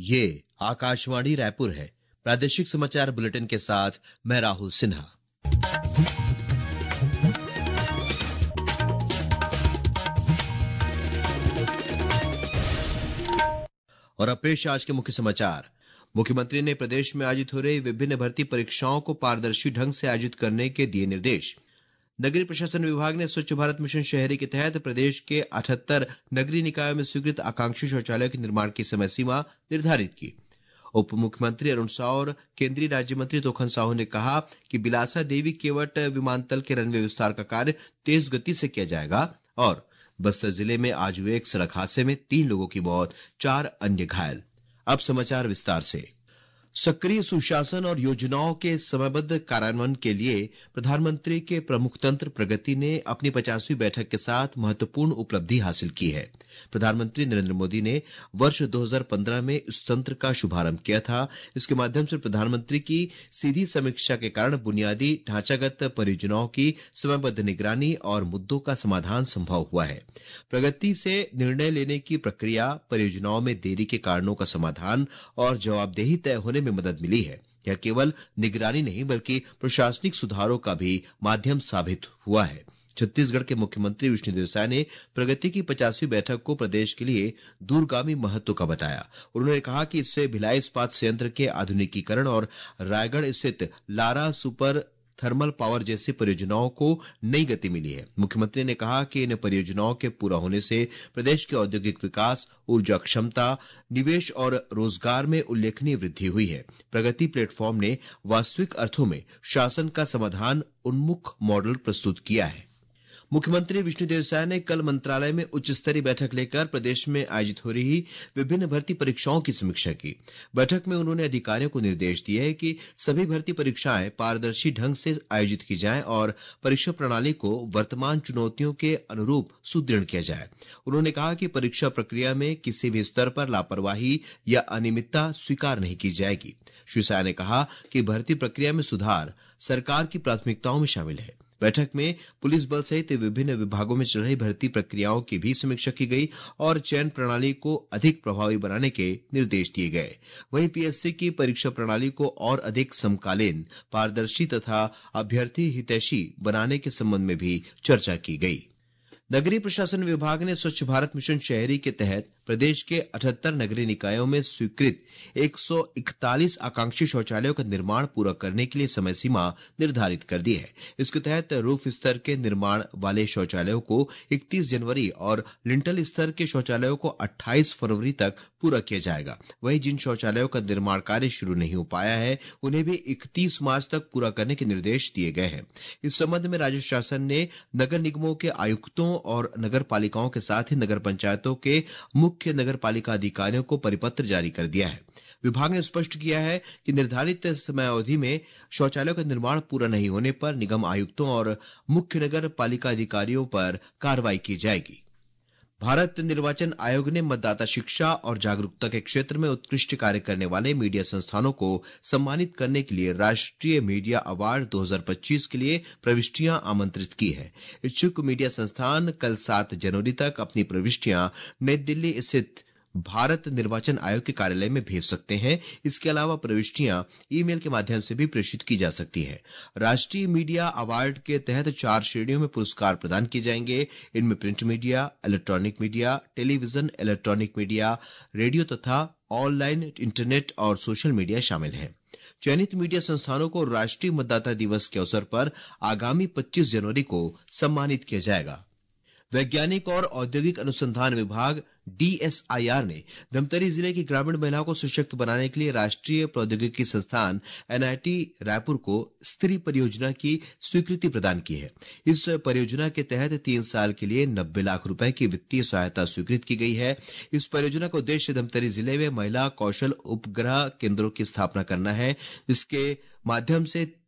ये आकाशवाणी रायपुर है। प्रादेशिक समाचार बुलेटिन के साथ मैं राहुल सिन्हा। और अब पेश आज के मुख्य समाचार। मुख्यमंत्री ने प्रदेश में आयोजित हो रही विभिन्न भर्ती परीक्षाओं को पारदर्शी ढंग से आयोजित करने के दिए निर्देश। नगरीय प्रशासन विभाग ने स्वच्छ भारत मिशन शहरी के तहत प्रदेश के 78 नगरीय निकायों में स्वीकृत आकांक्षी शौचालयों के निर्माण की समय सीमा निर्धारित की। उप मुख्यमंत्री अरुण साव और केंद्रीय राज्य मंत्री तोखन साहू ने कहा कि बिलासा देवी केवट विमानतल के रनवे विस्तार का कार्य तेज गति से किया जाएगा। और बस्तर जिले में आज हुए एक सड़क हादसे में 3 लोगों की मौत, 4 अन्य घायल। अब समाचार विस्तार से। सक्रिय सुशासन और योजनाओं के समयबद्ध कार्यान्वयन के लिए प्रधानमंत्री के प्रमुख तंत्र प्रगति ने अपनी 50वीं बैठक के साथ महत्वपूर्ण उपलब्धि हासिल की है। प्रधानमंत्री नरेंद्र मोदी ने वर्ष 2015 में इस तंत्र का शुभारंभ किया था। इसके माध्यम से प्रधानमंत्री की सीधी समीक्षा के कारण बुनियादी ढांचागत परियोजनाओं की समयबद्ध निगरानी और मुद्दों का समाधान संभव हुआ है। प्रगति से निर्णय लेने की प्रक्रिया, परियोजनाओं में देरी के कारणों का समाधान और जवाबदेही तय होने में मदद मिली है। यह केवल निगरानी नहीं बल्कि प्रशासनिक सुधारों का भी माध्यम साबित हुआ है। छत्तीसगढ़ के मुख्यमंत्री विष्णुदेव साय ने प्रगति की 50वीं बैठक को प्रदेश के लिए दूरगामी महत्व का बताया। उन्होंने कहा कि इससे भिलाई इस्पात संयंत्र के आधुनिकीकरण और रायगढ़ स्थित लारा सुपर थर्मल पावर जैसी परियोजनाओं को नई गति मिली है। मुख्यमंत्री ने कहा कि इन परियोजनाओं के पूरा होने से प्रदेश के औद्योगिक विकास, ऊर्जा क्षमता, निवेश और रोजगार में उल्लेखनीय वृद्धि हुई है। प्रगति प्लेटफॉर्म ने वास्तविक अर्थों में शासन का समाधान उन्मुख मॉडल प्रस्तुत किया है। मुख्यमंत्री विष्णुदेव साय ने कल मंत्रालय में उच्च स्तरीय बैठक लेकर प्रदेश में आयोजित हो रही विभिन्न भर्ती परीक्षाओं की समीक्षा की। बैठक में उन्होंने अधिकारियों को निर्देश दिए कि सभी भर्ती परीक्षाएं पारदर्शी ढंग से आयोजित की जाएं और परीक्षा प्रणाली को वर्तमान चुनौतियों के अनुरूप सुदृढ़ किया जाए। उन्होंने कहा कि परीक्षा प्रक्रिया में किसी भी स्तर पर लापरवाही या अनियमितता स्वीकार नहीं की जाएगी। श्री साय ने कहा कि भर्ती प्रक्रिया में सुधार सरकार की प्राथमिकताओं में शामिल है। बैठक में पुलिस बल सहित विभिन्न विभागों में चल रही भर्ती प्रक्रियाओं की भी समीक्षा की गई और चयन प्रणाली को अधिक प्रभावी बनाने के निर्देश दिए गए। वहीं पीएससी की परीक्षा प्रणाली को और अधिक समकालीन, पारदर्शी तथा अभ्यर्थी हितैषी बनाने के संबंध में भी चर्चा की गई। नगरीय प्रशासन विभाग ने स्वच्छ भारत मिशन शहरी के तहत प्रदेश के 78 नगरीय निकायों में स्वीकृत 141 आकांक्षी शौचालयों का निर्माण पूरा करने के लिए समय सीमा निर्धारित कर दी है। इसके तहत रूफ स्तर के निर्माण वाले शौचालयों को 31 जनवरी और लिंटल स्तर के शौचालयों को 28 फरवरी तक पूरा किया जाएगा। वहीं जिन शौचालयों का निर्माण कार्य शुरू नहीं हो पाया है, उन्हें भी 31 मार्च तक पूरा करने के निर्देश दिए गए हैं। इस संबंध में राज्य शासन ने नगर निगमों के आयुक्तों और नगर पालिकाओं के साथ ही नगर पंचायतों के मुख्य नगर पालिका अधिकारियों को परिपत्र जारी कर दिया है। विभाग ने स्पष्ट किया है कि निर्धारित समयावधि में शौचालयों का निर्माण पूरा नहीं होने पर निगम आयुक्तों और मुख्य नगर पालिका अधिकारियों पर कार्रवाई की जाएगी। भारत निर्वाचन आयोग ने मतदाता शिक्षा और जागरूकता के क्षेत्र में उत्कृष्ट कार्य करने वाले मीडिया संस्थानों को सम्मानित करने के लिए राष्ट्रीय मीडिया अवार्ड 2025 के लिए प्रविष्टियां आमंत्रित की है। इच्छुक मीडिया संस्थान कल 7 जनवरी तक अपनी प्रविष्टियां नई दिल्ली स्थित भारत निर्वाचन आयोग के कार्यालय में भेज सकते हैं। इसके अलावा प्रविष्टियां ईमेल के माध्यम से भी प्रेषित की जा सकती है। राष्ट्रीय मीडिया अवार्ड के तहत 4 श्रेणियों में पुरस्कार प्रदान किए जाएंगे। इनमें print media, electronic media, television, electronic media, radio तथा ऑनलाइन इंटरनेट और सोशल मीडिया शामिल हैं। चयनित मीडिया संस्थानों को राष्ट्रीय मतदाता दिवस के अवसर पर आगामी 25 जनवरी को सम्मानित किया जाएगा। वैज्ञानिक और औद्योगिक अनुसंधान विभाग DSIR ने धमतरी जिले की ग्रामीण महिलाओं को सशक्त बनाने के लिए राष्ट्रीय प्रौद्योगिकी संस्थान NIT रायपुर को स्त्री परियोजना की स्वीकृति प्रदान की है। इस परियोजना के तहत 3 साल के लिए 90 लाख रुपए की वित्तीय सहायता स्वीकृत की गई है। इस परियोजना का उद्देश्य धमतरी जिले में महिला कौशल उपग्रह केंद्रों की स्थापना करना है। इसके माध्यम से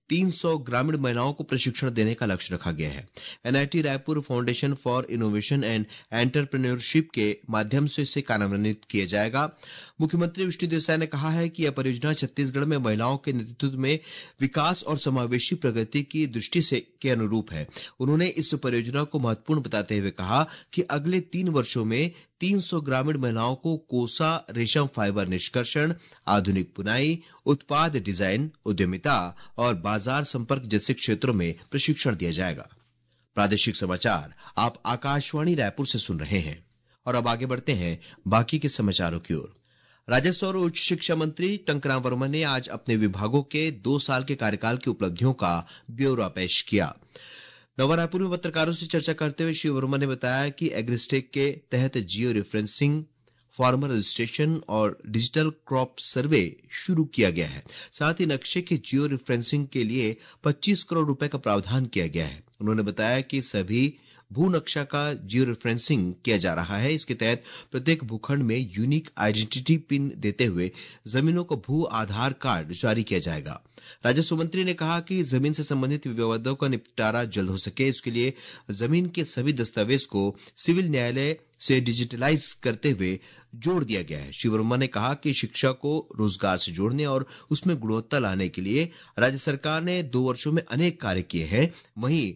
300 ग्रामीण महिलाओं को प्रशिक्षण देने का लक्ष्य रखा गया है। NIT Raipur foundation for innovation and entrepreneurship के माध्यम से इसे कार्यान्वित किया जाएगा। मुख्यमंत्री विष्णुदेव साय ने कहा है कि यह परियोजना छत्तीसगढ़ में महिलाओं के नेतृत्व में विकास और समावेशी प्रगति की दृष्टि से के अनुरूप है। उन्होंने इस परियोजना को महत्वपूर्ण बताते हुए कहा कि अगले 3 वर्षों में 300 ग्रामीण महिलाओं को कोसा रेशम फाइबर निष्कर्षण, आधुनिक बुनाई, उत्पाद डिजाइन, उद्यमिता और बाजार संपर्क जैसे क्षेत्रों में प्रशिक्षण दिया जाएगा। प्रादेशिक समाचार आप आकाशवाणी रायपुर से सुन रहे हैं और अब आगे बढ़ते हैं बाकी के समाचारों की ओर। राजस्व और उच्च शिक्षा मंत्री टंकराम वर्मा ने आज अपने विभागों के 2 साल के कार्यकाल की उपलब्धियों का ब्यौरा पेश किया। नवा रायपुर में पत्रकारों से चर्चा करते हुए श्री वर्मा ने बताया कि एग्रीस्टेक के तहत जियो रेफरेंसिंग, फार्मर रजिस्ट्रेशन और डिजिटल क्रॉप सर्वे शुरू किया गया है। साथ ही नक्शे के जियो रेफरेंसिंग के लिए 25 करोड़ रुपए का प्रावधान किया गया है। उन्होंने बताया कि सभी भू नक्शा का जियो रेफरेंसिंग किया जा रहा है। इसके तहत प्रत्येक भूखंड में यूनिक आइडेंटिटी पिन देते हुए जमीनों को भू आधार कार्ड जारी किया जाएगा। राजस्व मंत्री ने कहा कि जमीन से संबंधित विवादों का निपटारा जल्द हो सके, इसके लिए जमीन के सभी दस्तावेज को सिविल न्यायालय से डिजिटलाइज करते हुए जोड़ दिया गया है। श्री वर्मा ने कहा कि शिक्षा को रोजगार से जोड़ने और उसमें गुणवत्ता लाने के लिए राज्य सरकार ने 2 वर्षों में अनेक कार्य किए हैं। वहीं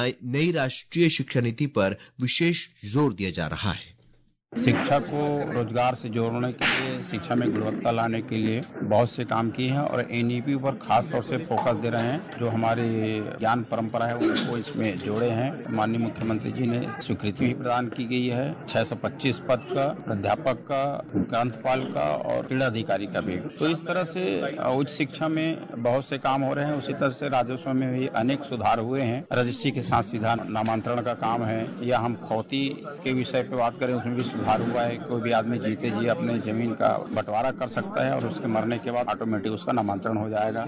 नई राष्ट्रीय शिक्षा नीति पर विशेष जोर दिया जा रहा है। शिक्षा को रोजगार से जोड़ने के लिए, शिक्षा में गुणवत्ता लाने के लिए बहुत से काम किए हैं और एनईपी पर खास तौर से फोकस दे रहे हैं। जो हमारी ज्ञान परंपरा है उसको इसमें जोड़े हैं। माननीय मुख्यमंत्री जी ने स्वीकृति भी प्रदान की गई है 625 पद का, प्राध्यापक का, ग्रंथपाल का और क्रीड़ा अधिकारी का भी। तो इस तरह से उच्च शिक्षा में बहुत से काम हो रहे हैं। उसी तरह से राजस्व में भी अनेक सुधार हुए हैं। रजिस्ट्री के साथ सीधा नामांतरण का काम है, या हम खौती के विषय पर बात करें उसमें भी सुधार हुआ है। कोई भी आदमी जीते जी अपने जमीन का बंटवारा कर सकता है और उसके मरने के बाद ऑटोमेटिक उसका नामांतरण हो जाएगा।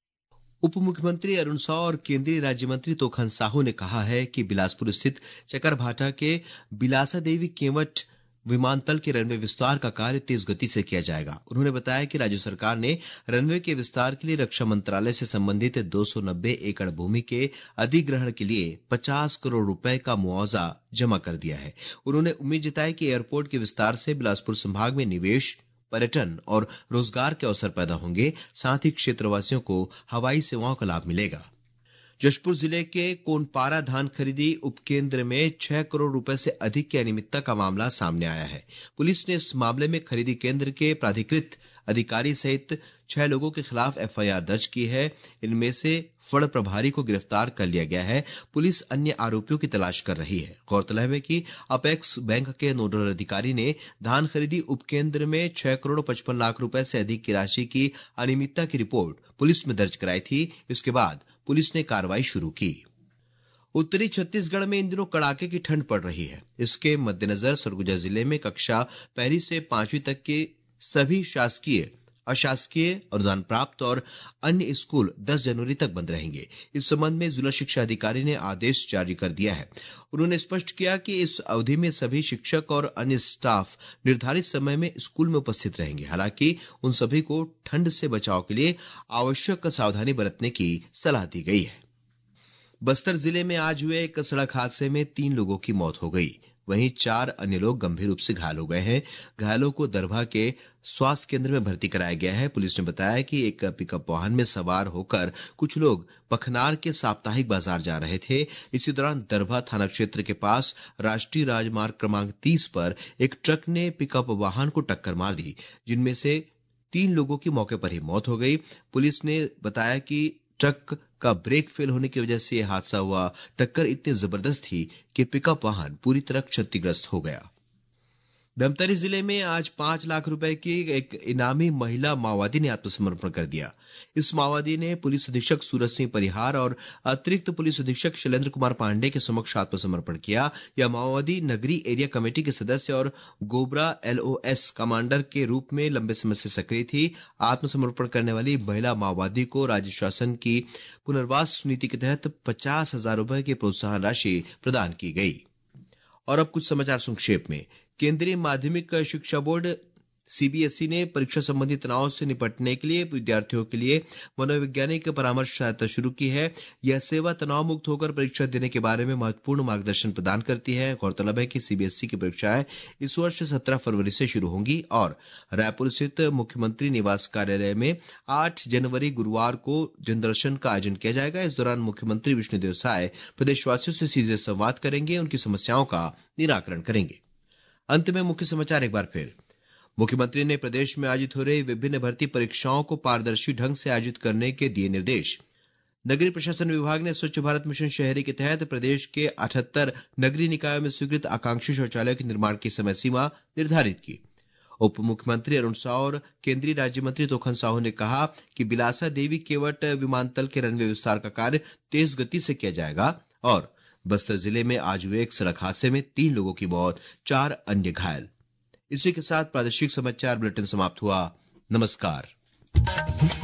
उप मुख्यमंत्री अरुण साव और केंद्रीय राज्य मंत्री तोखन साहू ने कहा है कि बिलासपुर स्थित चकरभाटा के बिलासा देवी केवट विमानतल के रनवे विस्तार का कार्य तेज गति से किया जाएगा। उन्होंने बताया कि राज्य सरकार ने रनवे के विस्तार के लिए रक्षा मंत्रालय से संबंधित 290 एकड़ भूमि के अधिग्रहण के लिए 50 करोड़ रुपए का मुआवजा जमा कर दिया है। उन्होंने उम्मीद जताई कि एयरपोर्ट के विस्तार से बिलासपुर संभाग में निवेश, पर्यटन और रोजगार के अवसर पैदा होंगे। साथ ही क्षेत्रवासियों को हवाई सेवाओं का लाभ मिलेगा। जशपुर जिले के कोनपारा धान खरीदी उपकेंद्र में 6 करोड़ रुपए से अधिक की अनियमितता का मामला सामने आया है। पुलिस ने इस मामले में खरीदी केंद्र के प्राधिकृत अधिकारी सहित 6 लोगों के खिलाफ एफआईआर दर्ज की है। इनमें से फड़ प्रभारी को गिरफ्तार कर लिया गया है। पुलिस अन्य आरोपियों की तलाश कर रही है। गौरतलब है कि अपेक्स बैंक के नोडल अधिकारी ने धान खरीदी उपकेंद्र में 6 करोड़ 55 लाख रुपए से अधिक की राशि की अनियमितता की रिपोर्ट पुलिस में दर्ज कराई थी। इसके बाद पुलिस ने कार्रवाई शुरू की। उत्तरी छत्तीसगढ़ में इन दिनों कड़ाके की ठंड पड़ रही है। इसके मद्देनजर सरगुजा जिले में कक्षा 1 से 5वीं तक के सभी शासकीय, अशासकीय, अनुदान प्राप्त और अन्य स्कूल 10 जनवरी तक बंद रहेंगे। इस संबंध में जिला शिक्षा अधिकारी ने आदेश जारी कर दिया है। उन्होंने स्पष्ट किया कि इस अवधि में सभी शिक्षक और अन्य स्टाफ निर्धारित समय में स्कूल में उपस्थित रहेंगे। हालांकि उन सभी को ठंड से बचाव के लिए आवश्यक सावधानी बरतने की सलाह दी गई है। बस्तर जिले में आज हुए एक सड़क हादसे में 3 लोगों की मौत हो गई। वहीं 4 अन्य लोग गंभीर रूप से घायल हो गए हैं। घायलों को दरभा के स्वास्थ्य केंद्र में भर्ती कराया गया है। पुलिस ने बताया कि एक पिकअप वाहन में सवार होकर कुछ लोग पखनार के साप्ताहिक बाजार जा रहे थे। इसी दौरान दरभा थाना क्षेत्र के पास राष्ट्रीय राजमार्ग क्रमांक 30 पर एक ट्रक ने पिकअप वाहन को टक्कर मार दी, जिनमें से 3 लोगों की मौके पर ही मौत हो गई। पुलिस ने बताया कि ट्रक का ब्रेक फेल होने की वजह से यह हादसा हुआ। टक्कर इतनी जबरदस्त थी कि पिकअप वाहन पूरी तरह क्षतिग्रस्त हो गया। धमतरी जिले में आज 5 लाख रुपए की एक इनामी महिला माओवादी ने आत्मसमर्पण कर दिया। इस माओवादी ने पुलिस अधीक्षक सूरज सिंह परिहार और अतिरिक्त पुलिस अधीक्षक शैलेंद्र कुमार पांडे के समक्ष आत्मसमर्पण किया। यह माओवादी नगरी एरिया कमेटी के सदस्य और गोबरा LOS कमांडर के रूप में लंबे समय से सक्रिय थी। आत्मसमर्पण करने वाली महिला माओवादी को राज्य शासन की पुनर्वास नीति के तहत 50,000 रुपए की प्रोत्साहन राशि प्रदान की गई। और अब कुछ समाचार संक्षेप में। केंद्रीय माध्यमिक शिक्षा बोर्ड सीबीएसई ने परीक्षा संबंधी तनाव से निपटने के लिए विद्यार्थियों के लिए मनोवैज्ञानिक परामर्श सहायता शुरू की है। यह सेवा तनाव मुक्त होकर परीक्षा देने के बारे में महत्वपूर्ण मार्गदर्शन प्रदान करती है। गौरतलब है कि सीबीएसई की परीक्षाएं इस वर्ष 17 फरवरी से शुरू होंगी और रायपुर स्थित मुख्यमंत्री निवास कार्यालय में 8 जनवरी गुरुवार को जनदर्शन का आयोजन किया जाएगा। इस दौरान मुख्यमंत्री विष्णुदेव साय प्रदेशवासियों से सीधे संवाद करेंगे, उनकी समस्याओं का निराकरण करेंगे। अंत में मुख्य समाचार एक बार फिर। मुख्यमंत्री ने प्रदेश में आयोजित हो रही विभिन्न भर्ती परीक्षाओं को पारदर्शी ढंग से आयोजित करने के दिए निर्देश। नगरीय प्रशासन विभाग ने स्वच्छ भारत मिशन शहरी के तहत प्रदेश के 78 नगरीय निकायों में स्वीकृत आकांक्षी शौचालयों के निर्माण की समय सीमा निर्धारित की। उप मुख्यमंत्री अरुण साव और केंद्रीय राज्य मंत्री तोखन साहू ने कहा कि बिलासा देवी केवट विमानतल के रनवे विस्तार का कार्य तेज गति से किया जाएगा। और बस्तर जिले में आज हुए एक सड़क हादसे में 3 लोगों की मौत, 4 अन्य घायल। इसी के साथ प्रादेशिक समाचार बुलेटिन समाप्त हुआ। नमस्कार।